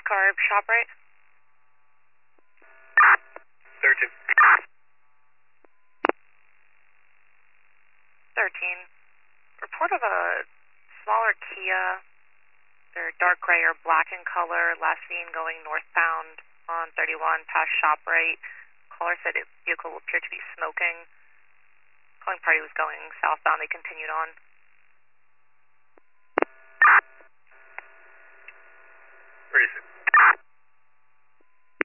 Carb, ShopRite. 13. 13. Report of a smaller Kia. They're dark gray or black in color, last seen going northbound on 31 past ShopRite. Caller said the vehicle appeared to be smoking. Calling party was going southbound. They continued on.